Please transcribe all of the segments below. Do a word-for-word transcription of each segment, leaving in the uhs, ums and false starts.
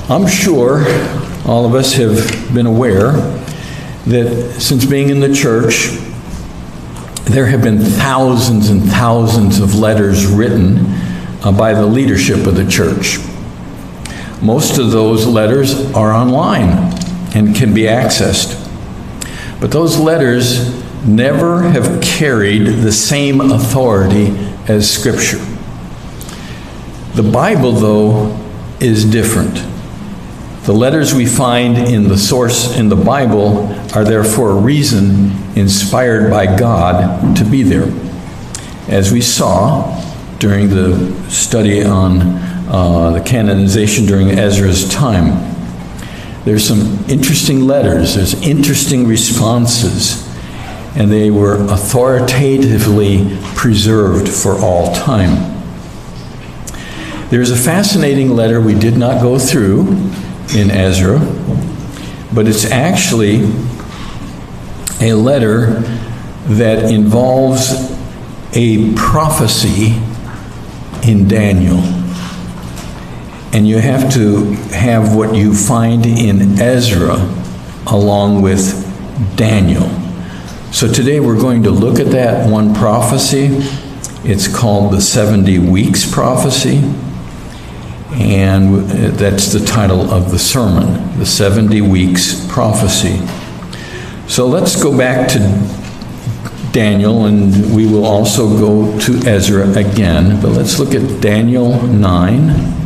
I'm sure all of us have been aware that since being in the church, there have been thousands and thousands of letters written uh, by the leadership of the church. Most of those letters are online and can be accessed. But those letters never have carried the same authority as Scripture. The Bible, though, is different. The letters we find in the source in the Bible are there for a reason, inspired by God to be there. As we saw during the study on uh, the canonization during Ezra's time, there's some interesting letters, there's interesting responses, and they were authoritatively preserved for all time. There's a fascinating letter we did not go through in Ezra, but it's actually a letter that involves a prophecy in Daniel. And you have to have what you find in Ezra along with Daniel. So today we're going to look at that one prophecy. It's called the seventy weeks prophecy. And that's the title of the sermon, the seventy weeks prophecy. So let's go back to Daniel, and we will also go to Ezra again. But let's look at Daniel nine.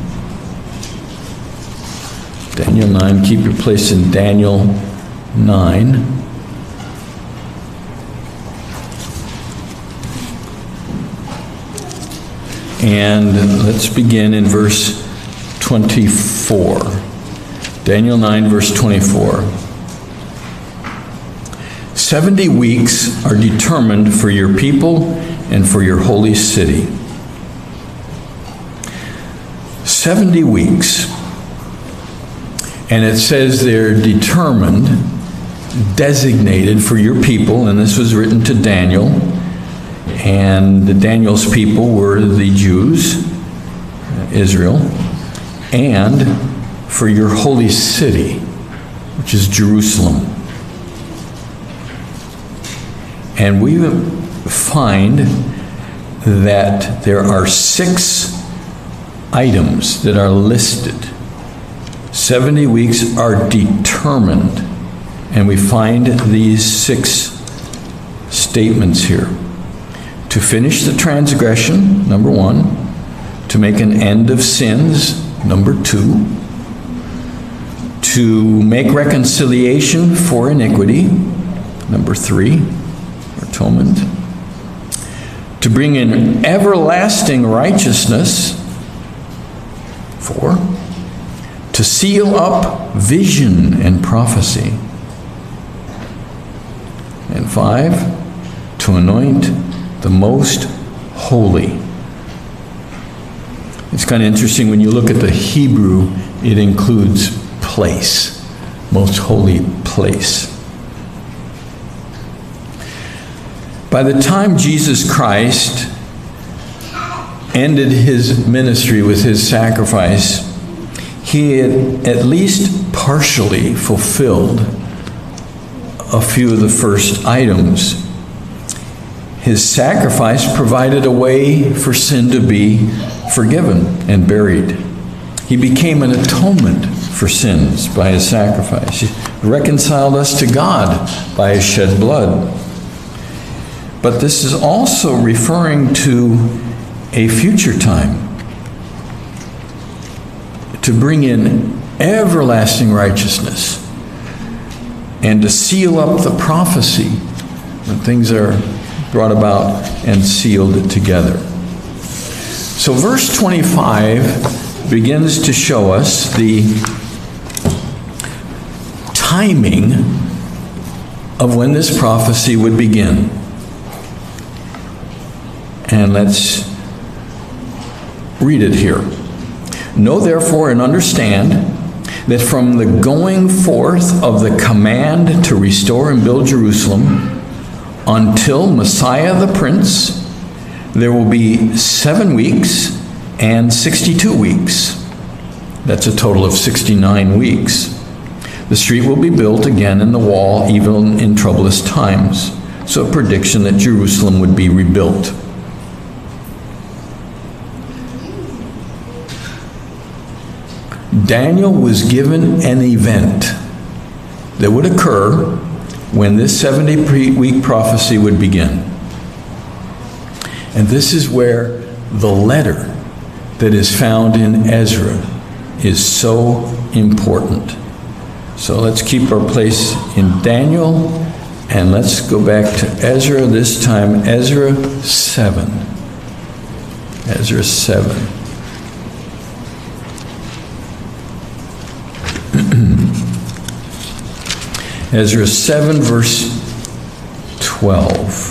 Daniel nine, keep your place in Daniel nine. And let's begin in verse twenty-four. Daniel nine, verse twenty-four. Seventy weeks are determined for your people and for your holy city. Seventy weeks. And it says they're determined, designated for your people, and this was written to Daniel. And Daniel's people were the Jews, Israel, and for your holy city, which is Jerusalem. And we find that there are six items that are listed. Seventy weeks are determined, and we find these six statements here. To finish the transgression, number one. To make an end of sins, number two. To make reconciliation for iniquity, number three, atonement. To bring in everlasting righteousness, four. To seal up vision and prophecy, and five. To anoint the most holy. It's kind of interesting when you look at the Hebrew, it includes place, most holy place. By the time Jesus Christ ended his ministry with his sacrifice, he had at least partially fulfilled a few of the first items. His sacrifice provided a way for sin to be forgiven and buried. He became an atonement for sins by his sacrifice. He reconciled us to God by his shed blood. But this is also referring to a future time, to bring in everlasting righteousness and to seal up the prophecy when things are brought about and sealed together. So verse twenty-five begins to show us the timing of when this prophecy would begin. And let's read it here. Know therefore and understand that from the going forth of the command to restore and build Jerusalem until Messiah the Prince, there will be seven weeks and sixty-two weeks. That's a total of sixty-nine weeks. The street will be built again and the wall even in troublous times. So a prediction that Jerusalem would be rebuilt. Daniel was given an event that would occur when this seventy-week prophecy would begin. And this is where the letter that is found in Ezra is so important. So let's keep our place in Daniel, and let's go back to Ezra, this time Ezra seven. Ezra seven. Ezra seven, verse twelve.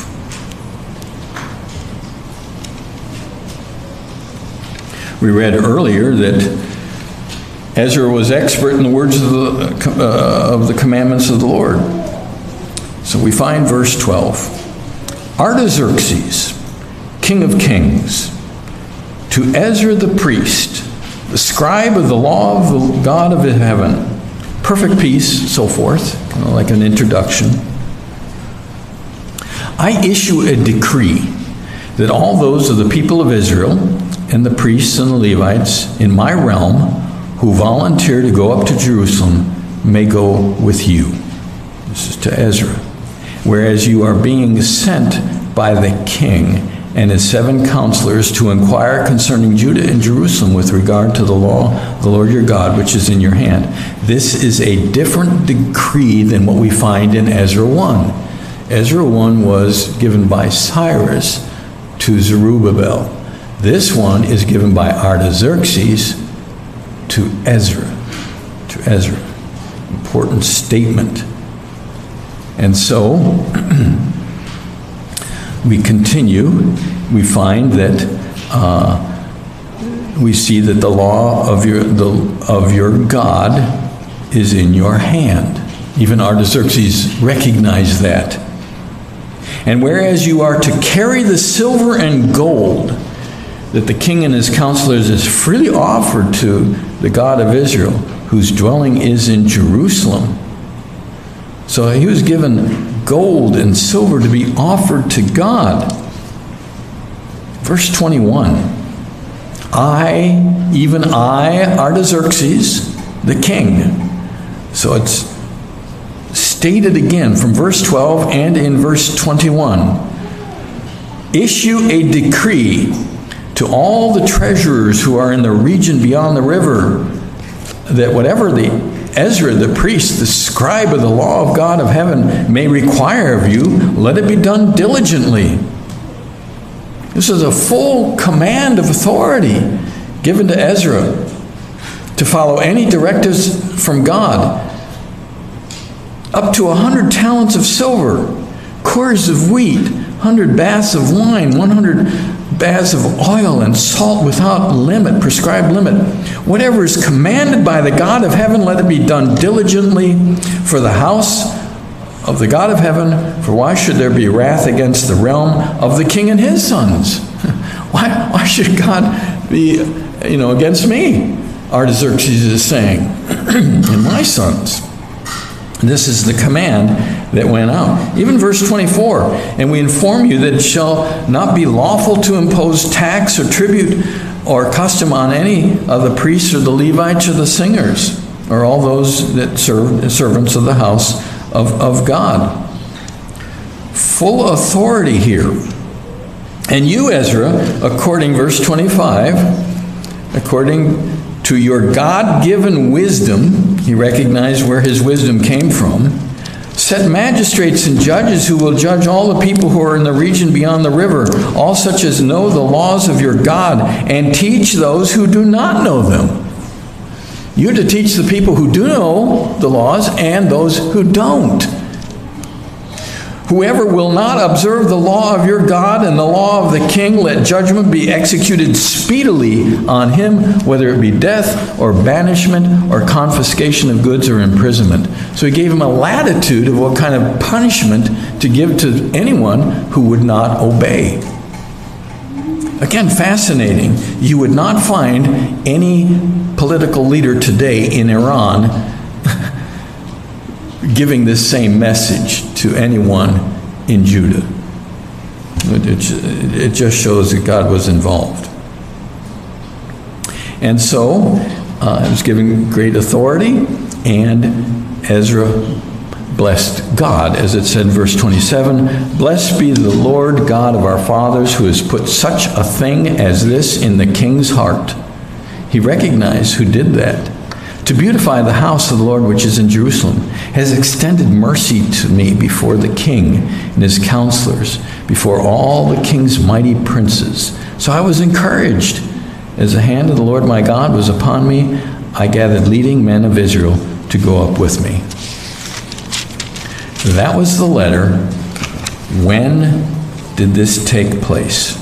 We read earlier that Ezra was expert in the words of the, uh, of the commandments of the Lord. So we find verse twelve. Artaxerxes, king of kings, to Ezra the priest, the scribe of the law of the God of heaven, perfect peace, so forth, kind of like an introduction. I issue a decree that all those of the people of Israel and the priests and the Levites in my realm who volunteer to go up to Jerusalem may go with you. This is to Ezra. Whereas you are being sent by the king and his seven counselors to inquire concerning Judah and Jerusalem with regard to the law of the Lord your God, which is in your hand. This is a different decree than what we find in Ezra one. Ezra one was given by Cyrus to Zerubbabel. This one is given by Artaxerxes to Ezra. To Ezra. Important statement. And so, we continue. We find that uh, we see that the law of your the, of your God is in your hand. Even Artaxerxes recognized that. And whereas you are to carry the silver and gold that the king and his counselors is freely offered to the God of Israel, whose dwelling is in Jerusalem. So he was given gold and silver to be offered to God. Verse twenty-one. I, even I, Artaxerxes, the king. So it's stated again from verse twelve and in verse twenty-one. Issue a decree to all the treasurers who are in the region beyond the river, that whatever the Ezra, the priest, the scribe of the law of God of heaven, may require of you, let it be done diligently. This is a full command of authority given to Ezra to follow any directives from God. Up to a hundred talents of silver, cores of wheat, hundred baths of wine, one hundred baths of oil, and salt without limit, prescribed limit. Whatever is commanded by the God of heaven, let it be done diligently for the house of the God of heaven. For why should there be wrath against the realm of the king and his sons? Why, why should God be, you know, against me? Artaxerxes is saying, and my sons. This is the command that went out. Even verse twenty-four, and we inform you that it shall not be lawful to impose tax or tribute or custom on any of the priests or the Levites or the singers or all those that serve servants of the house of, of God. Full authority here. And you, Ezra, according, verse twenty-five, according to your God-given wisdom, he recognized where his wisdom came from, set magistrates and judges who will judge all the people who are in the region beyond the river, all such as know the laws of your God, and teach those who do not know them. You're to teach the people who do know the laws and those who don't. Whoever will not observe the law of your God and the law of the king, let judgment be executed speedily on him, whether it be death or banishment or confiscation of goods or imprisonment. So he gave him a latitude of what kind of punishment to give to anyone who would not obey. Again, fascinating. You would not find any political leader today in Iran giving this same message to anyone in Judah. It, it just shows that God was involved. And so, uh, it was given great authority, and Ezra blessed God, as it said in verse twenty-seven, "Blessed be the Lord God of our fathers, who has put such a thing as this in the king's heart." He recognized who did that. "To beautify the house of the Lord which is in Jerusalem, has extended mercy to me before the king and his counselors, before all the king's mighty princes. So I was encouraged. As the hand of the Lord my God was upon me, I gathered leading men of Israel to go up with me." That was the letter. When did this take place?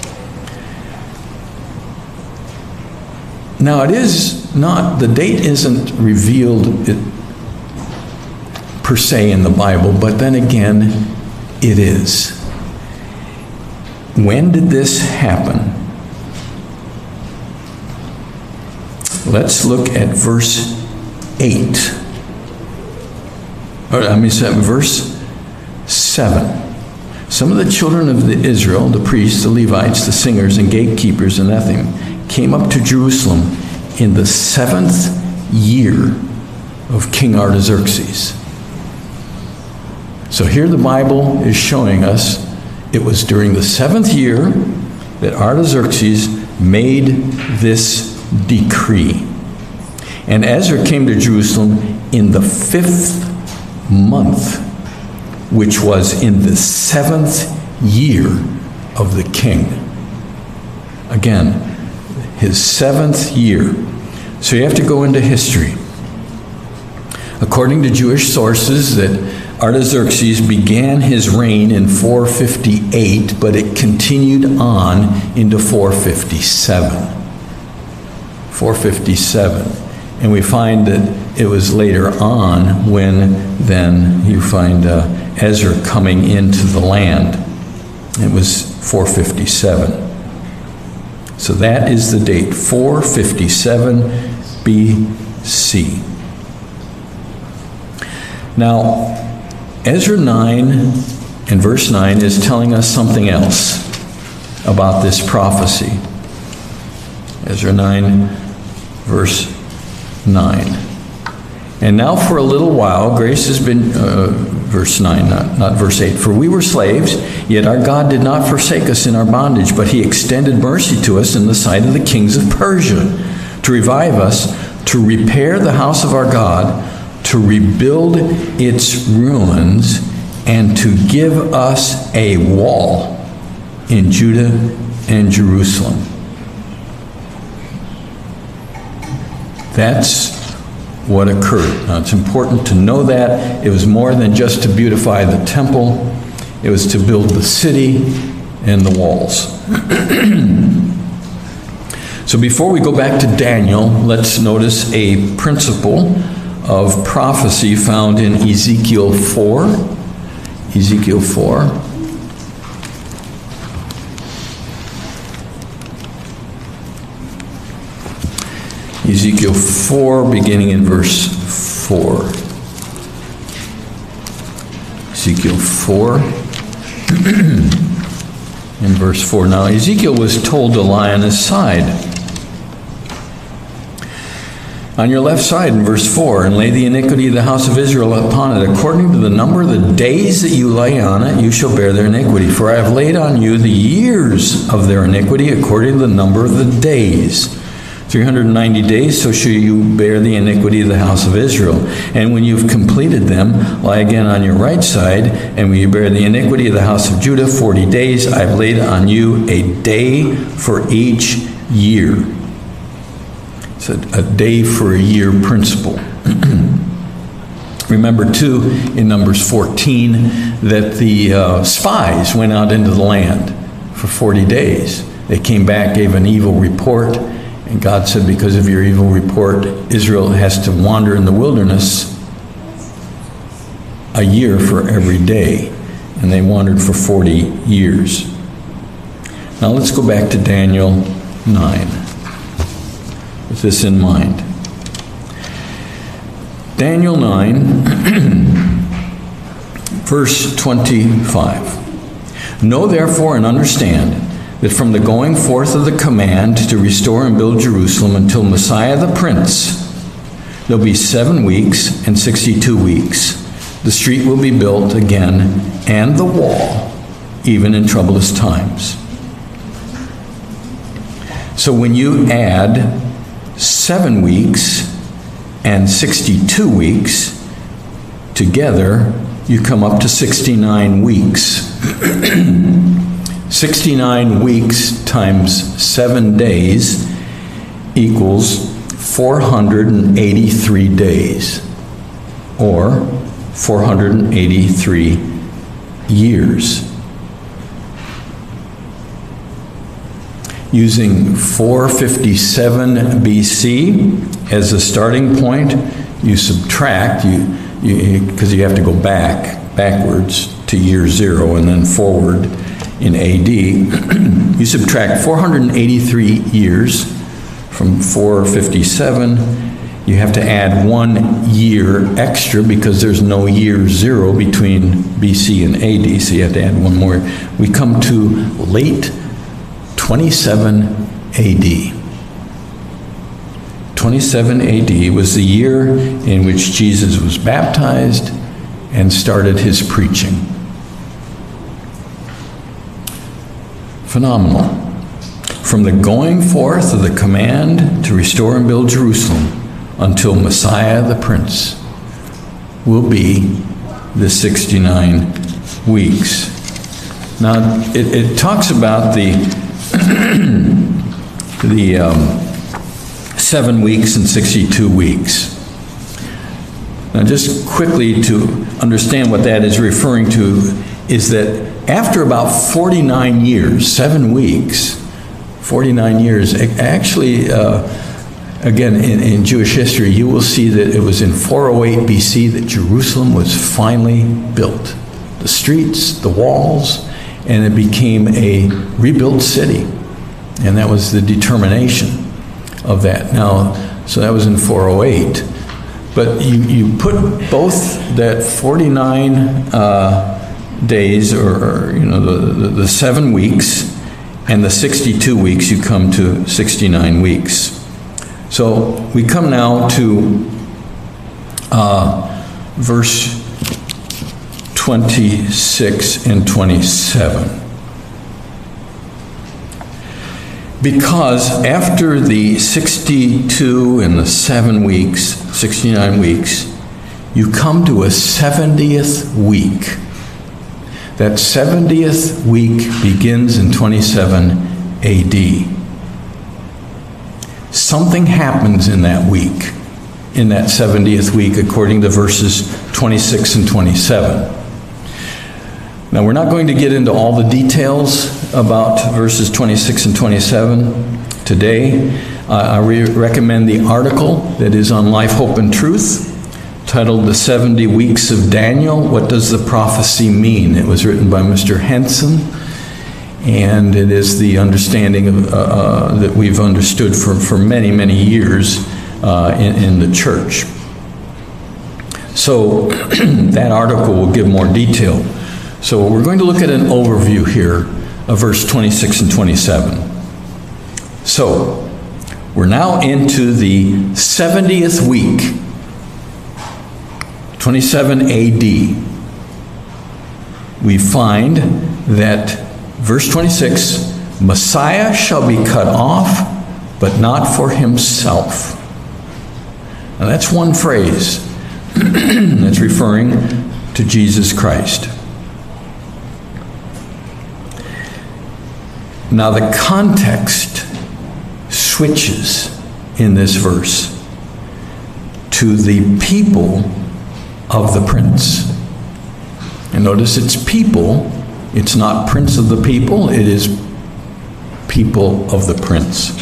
Now, it is not, the date isn't revealed per se in the Bible, but then again, it is. When did this happen? Let's look at verse eight. Or, I mean, verse seven. "Some of the children of the Israel, the priests, the Levites, the singers, and gatekeepers in Ethim, came up to Jerusalem in the seventh year of King Artaxerxes." So here the Bible is showing us it was during the seventh year that Artaxerxes made this decree. "And Ezra came to Jerusalem in the fifth month, which was in the seventh year of the king." Again, his seventh year. So you have to go into history. According to Jewish sources, that Artaxerxes began his reign in four fifty-eight, but it continued on into four fifty-seven. four fifty-seven. And we find that it was later on when then you find uh, Ezra coming into the land. It was four fifty-seven. So that is the date, four fifty-seven B C. Now, Ezra nine and verse nine is telling us something else about this prophecy. Ezra nine, verse nine. "And now for a little while, grace has been," uh, verse nine, not, not verse eight, "for we were slaves, yet our God did not forsake us in our bondage, but he extended mercy to us in the sight of the kings of Persia, to revive us, to repair the house of our God, to rebuild its ruins, and to give us a wall in Judah and Jerusalem." That's what occurred. Now, it's important to know that. It was more than just to beautify the temple. It was to build the city and the walls. So before we go back to Daniel, let's notice a principle of prophecy found in Ezekiel four. Ezekiel four. Ezekiel four, beginning in verse four. Ezekiel four, in verse four. "Now Ezekiel was told to lie on his side, on your left side," in verse four, "and lay the iniquity of the house of Israel upon it. According to the number of the days that you lay on it, you shall bear their iniquity. For I have laid on you the years of their iniquity according to the number of the days. three hundred ninety days, so shall you bear the iniquity of the house of Israel. And when you've completed them, lie again on your right side, and when you bear the iniquity of the house of Judah, forty days, I've laid on you a day for each year." It's a, a day for a year principle. Remember, too, in Numbers fourteen, that the uh, spies went out into the land for forty days. They came back, gave an evil report, and God said, because of your evil report, Israel has to wander in the wilderness a year for every day. And they wandered for forty years. Now let's go back to Daniel nine with this in mind. Daniel nine, verse twenty-five. Know therefore and understand that from the going forth of the command to restore and build Jerusalem until Messiah the Prince, there'll be seven weeks and sixty-two weeks. The street will be built again, and the wall, even in troublous times. So when you add seven weeks and sixty-two weeks together, you come up to sixty-nine weeks. sixty-nine weeks times seven days equals four hundred eighty-three days, or four hundred eighty-three years. Using four fifty-seven B C as a starting point, you subtract, you because you, you have to go back, backwards to year zero and then forward in A D. You subtract four hundred eighty-three years from four fifty-seven. You have to add one year extra because there's no year zero between B C and A D, so you have to add one more. We come to late twenty-seven A D. twenty-seven A D was the year in which Jesus was baptized and started his preaching. Phenomenal. From the going forth of the command to restore and build Jerusalem until Messiah the Prince will be the sixty-nine weeks. Now, it, it talks about the the um, seven weeks and sixty-two weeks. Now, just quickly to understand what that is referring to is that after about forty-nine years, seven weeks, forty-nine years, actually, uh, again, in, in Jewish history, you will see that it was in four oh eight B C that Jerusalem was finally built. The streets, the walls, and it became a rebuilt city. And that was the determination of that. Now, so that was in four oh eight. But you, you put both that forty-nine uh, days, or, or you know, the, the, the seven weeks, and the sixty-two weeks, you come to sixty-nine weeks. So we come now to uh, verse twenty-six and twenty-seven. Because after the sixty-two and the seven weeks, sixty-nine weeks, you come to a seventieth week. That seventieth week begins in twenty-seven A D. Something happens in that week, in that seventieth week, according to verses twenty-six and twenty-seven. Now, we're not going to get into all the details about verses twenty-six and twenty-seven today. Uh, I re- recommend the article that is on Life, Hope, and Truth, titled The seventy Weeks of Daniel, What Does the Prophecy Mean? It was written by Mister Henson, and it is the understanding of, uh, uh, that we've understood for, for many, many years uh, in, in the church. So that article will give more detail. So we're going to look at an overview here of verse twenty-six and twenty-seven. So we're now into the seventieth week, twenty-seven A D. We find that verse twenty-six, Messiah shall be cut off, but not for himself. Now that's one phrase that's referring to Jesus Christ. Now the context switches in this verse to the people of the prince. And notice it's people, it's not prince of the people, it is people of the prince.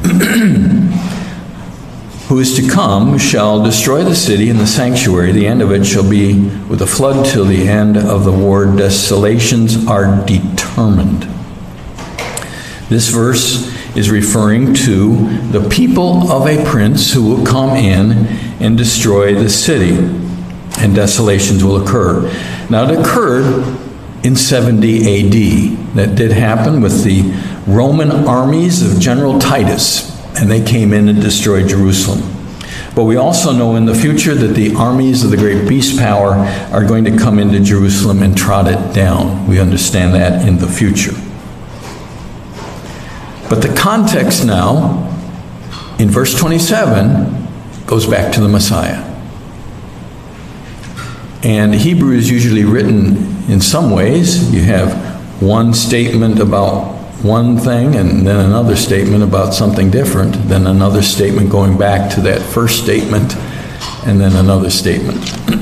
Who is to come shall destroy the city and the sanctuary. The end of it shall be with a flood till the end of the war. Desolations are determined. This verse is referring to the people of a prince who will come in and destroy the city, and desolations will occur. Now, it occurred in seventy A D. That did happen with the Roman armies of General Titus, and they came in and destroyed Jerusalem. But we also know in the future that the armies of the great beast power are going to come into Jerusalem and trot it down. We understand that in the future. But the context now, in verse twenty-seven, goes back to the Messiah. And Hebrew is usually written in some ways. You have one statement about one thing and then another statement about something different, then another statement going back to that first statement, and then another statement.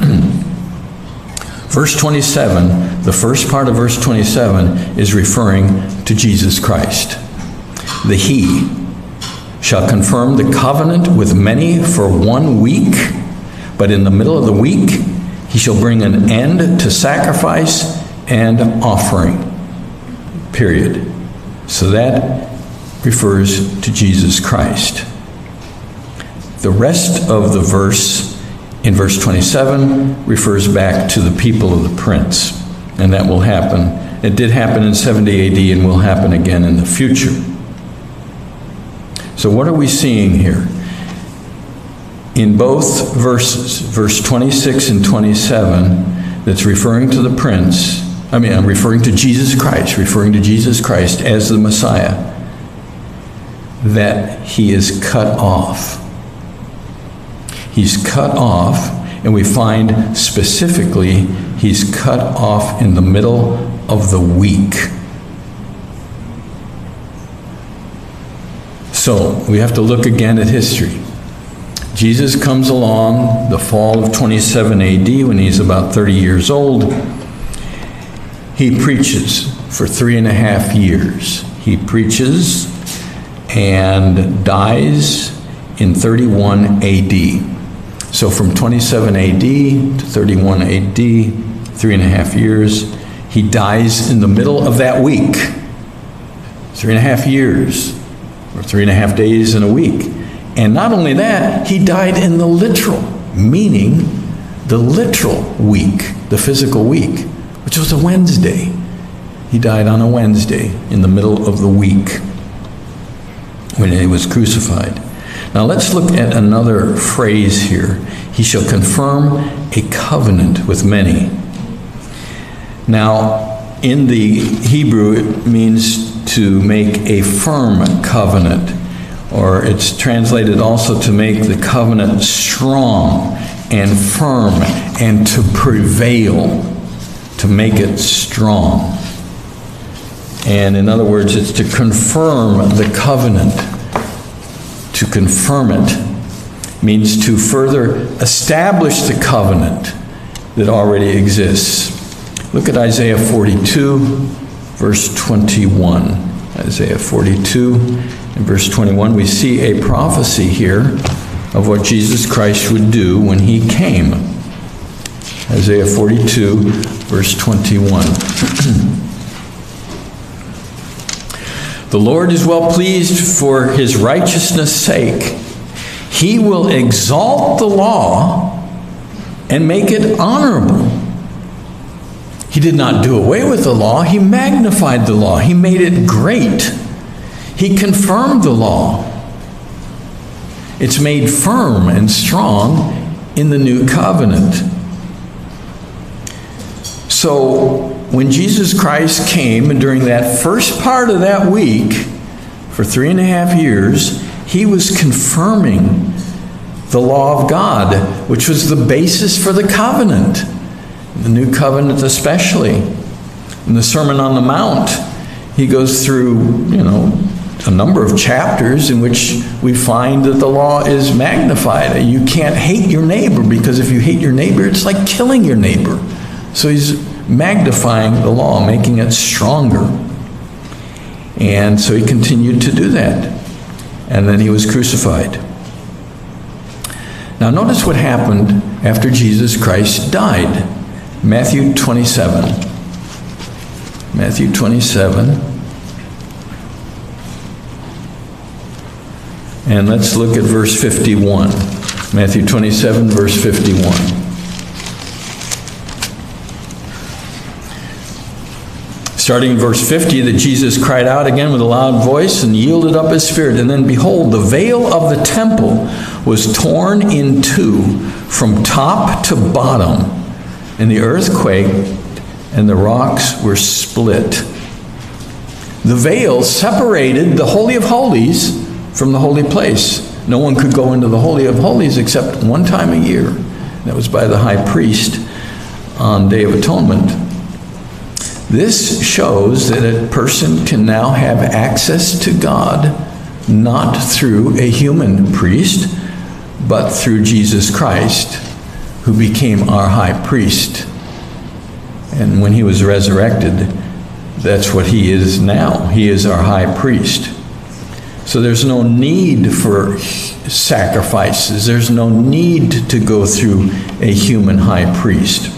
Verse twenty-seven, the first part of verse twenty-seven is referring to Jesus Christ. The He shall confirm the covenant with many for one week, but in the middle of the week he shall bring an end to sacrifice and offering. Period. So that refers to Jesus Christ. The rest of the verse in verse twenty-seven refers back to the people of the prince, and that will happen. It did happen in seventy A D and will happen again in the future. So what are we seeing here? In both verses, verse twenty-six and twenty-seven, that's referring to the prince, I mean, I'm referring to Jesus Christ, referring to Jesus Christ as the Messiah, that he is cut off. He's cut off, and we find specifically he's cut off in the middle of the week. So we have to look again at history. Jesus comes along the fall of twenty-seven A D when he's about thirty years old. He preaches for three and a half years. He preaches and dies in thirty-one A D. So from twenty-seven A D to thirty-one A D, three and a half years, he dies in the middle of that week. Three and a half years, or three and a half days in a week. And not only that, he died in the literal, meaning the literal week, the physical week, which was a Wednesday. He died on a Wednesday in the middle of the week when he was crucified. Now let's look at another phrase here. He shall confirm a covenant with many. Now, in the Hebrew, it means to make a firm covenant, or it's translated also to make the covenant strong and firm and to prevail, to make it strong. And in other words, it's to confirm the covenant. To confirm it means to further establish the covenant that already exists. Look at Isaiah forty-two, verse twenty-one. Isaiah forty-two and verse twenty-one, we see a prophecy here of what Jesus Christ would do when he came. Isaiah forty-two, verse twenty-one. The Lord is well pleased for his righteousness' sake. He will exalt the law and make it honorable. He did not do away with the law. He magnified the law. He made it great. He confirmed the law. It's made firm and strong in the new covenant. So when Jesus Christ came, and during that first part of that week, for three and a half years, he was confirming the law of God, which was the basis for the covenant, the new covenant especially. In the Sermon on the Mount, he goes through, you know, a number of chapters in which we find that the law is magnified. You can't hate your neighbor, because if you hate your neighbor, it's like killing your neighbor. So he's magnifying the law, making it stronger. And so he continued to do that. And then he was crucified. Now notice what happened after Jesus Christ died. Matthew twenty-seven. Matthew twenty-seven. And let's look at verse fifty-one. Matthew twenty-seven, verse fifty-one. Starting in verse fifty, that Jesus cried out again with a loud voice and yielded up his spirit. And then behold, the veil of the temple was torn in two from top to bottom, and the earth quaked, and the rocks were split. The veil separated the Holy of Holies from the holy place. No one could go into the Holy of Holies except one time a year. That was by the high priest on Day of Atonement. This shows that a person can now have access to God, not through a human priest, but through Jesus Christ, who became our high priest. And when he was resurrected, that's what he is now. He is our high priest. So there's no need for sacrifices. There's no need to go through a human high priest.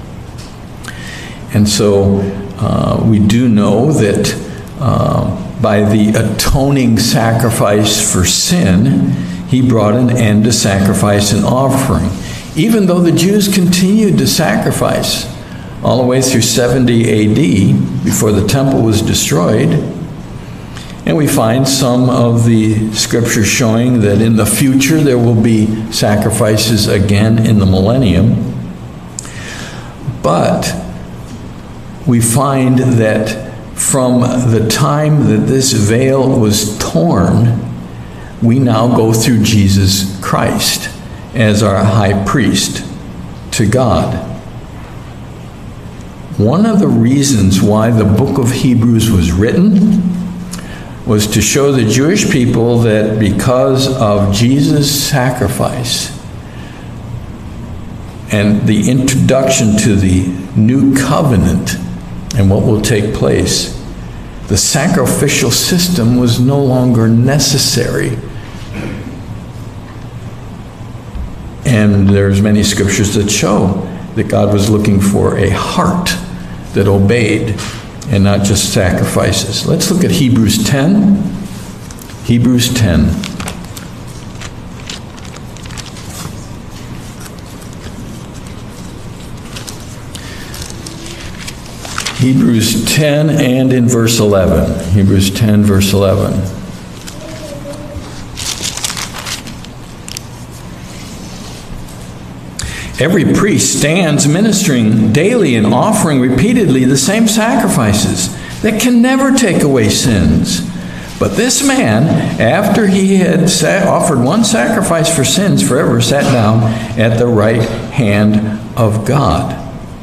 And so uh, we do know that uh, by the atoning sacrifice for sin, he brought an end to sacrifice and offering. Even though the Jews continued to sacrifice all the way through seventy A D, before the temple was destroyed. And we find some of the scriptures showing that in the future there will be sacrifices again in the millennium. But we find that from the time that this veil was torn, we now go through Jesus Christ as our high priest to God. One of the reasons why the book of Hebrews was written was to show the Jewish people that because of Jesus' sacrifice and the introduction to the new covenant and what will take place, the sacrificial system was no longer necessary. And there's many scriptures that show that God was looking for a heart that obeyed and not just sacrifices. Let's look at Hebrews ten. Hebrews ten. Hebrews ten and in verse eleven. Hebrews ten, verse eleven. Every priest stands ministering daily and offering repeatedly the same sacrifices that can never take away sins. But this man, after he had offered one sacrifice for sins forever, sat down at the right hand of God.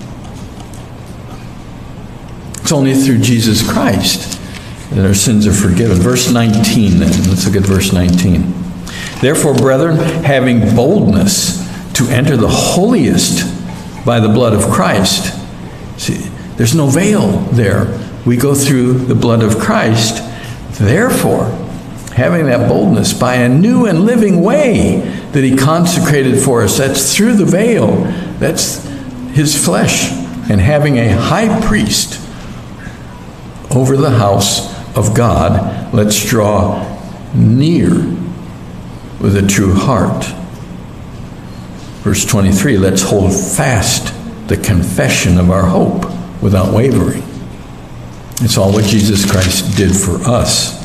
It's only through Jesus Christ that our sins are forgiven. Verse nineteen then. Let's look at verse nineteen. Therefore, brethren, having boldness to enter the holiest by the blood of Christ. See, there's no veil there. We go through the blood of Christ. Therefore, having that boldness by a new and living way that he consecrated for us, that's through the veil, that's his flesh, and having a high priest over the house of God, let's draw near with a true heart. Verse twenty-three, let's hold fast the confession of our hope without wavering. It's all what Jesus Christ did for us.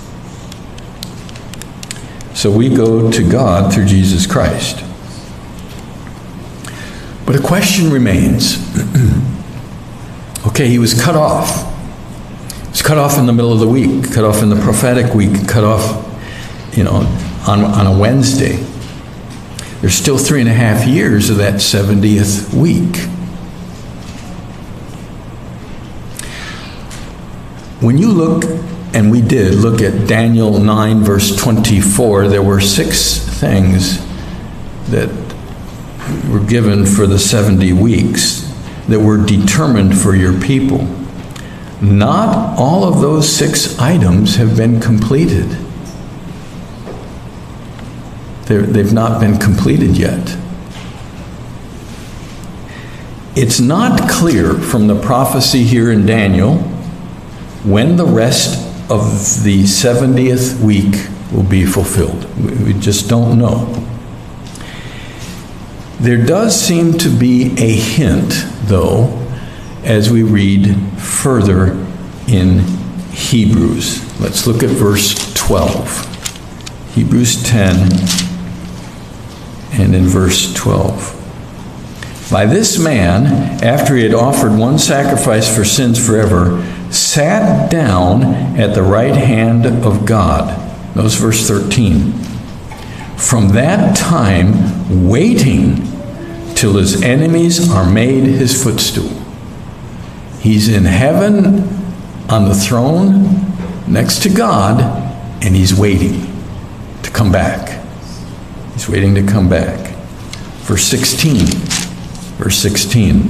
So we go to God through Jesus Christ. But a question remains. Okay, he was cut off. He was cut off in the middle of the week, cut off in the prophetic week, cut off, you know, on, on a Wednesday. There's still three and a half years of that seventieth week. When you look, and we did look at Daniel nine, verse twenty-four, there were six things that were given for the seventy weeks that were determined for your people. Not all of those six items have been completed. They're, they've not been completed yet. It's not clear from the prophecy here in Daniel when the rest of the seventieth week will be fulfilled. We just don't know. There does seem to be a hint, though, as we read further in Hebrews. Let's look at verse twelve. Hebrews ten and in verse twelve. By this man, after he had offered one sacrifice for sins forever, sat down at the right hand of God. Notice verse thirteen. From that time, waiting till his enemies are made his footstool. He's in heaven on the throne next to God, and he's waiting to come back. He's waiting to come back. Verse sixteen. Verse sixteen.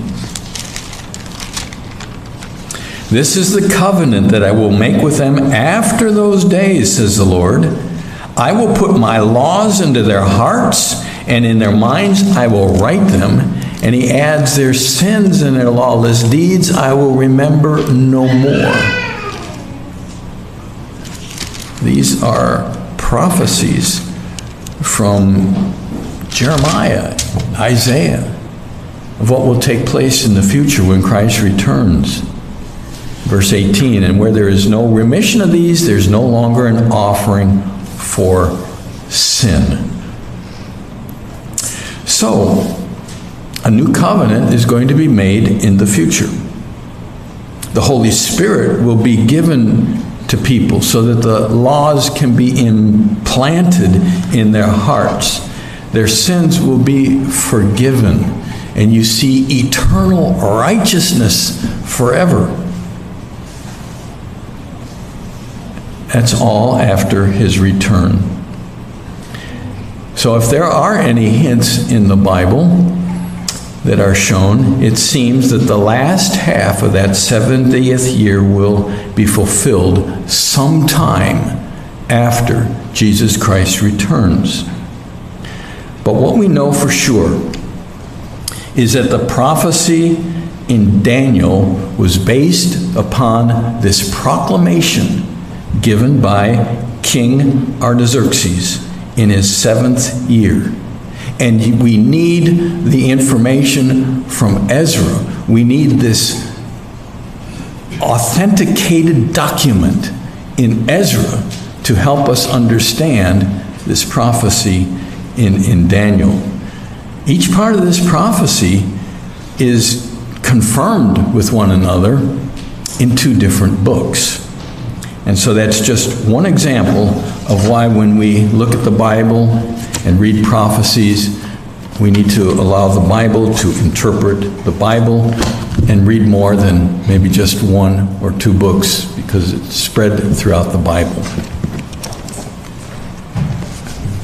This is the covenant that I will make with them after those days, says the Lord. I will put my laws into their hearts, and in their minds I will write them. And he adds, their sins and their lawless deeds I will remember no more. These are prophecies from Jeremiah, Isaiah, of what will take place in the future when Christ returns. Verse eighteen, and where there is no remission of these, there's no longer an offering for sin. So, a new covenant is going to be made in the future. The Holy Spirit will be given to people so that the laws can be implanted in their hearts. Their sins will be forgiven, and you see eternal righteousness forever. That's all after his return. So if there are any hints in the Bible that are shown, it seems that the last half of that seventieth year will be fulfilled sometime after Jesus Christ returns. But what we know for sure is that the prophecy in Daniel was based upon this proclamation given by King Artaxerxes in his seventh year. And we need the information from Ezra. We need this authenticated document in Ezra to help us understand this prophecy in, in Daniel. Each part of this prophecy is confirmed with one another in two different books. And so that's just one example of why when we look at the Bible and read prophecies, we need to allow the Bible to interpret the Bible and read more than maybe just one or two books, because it's spread throughout the Bible.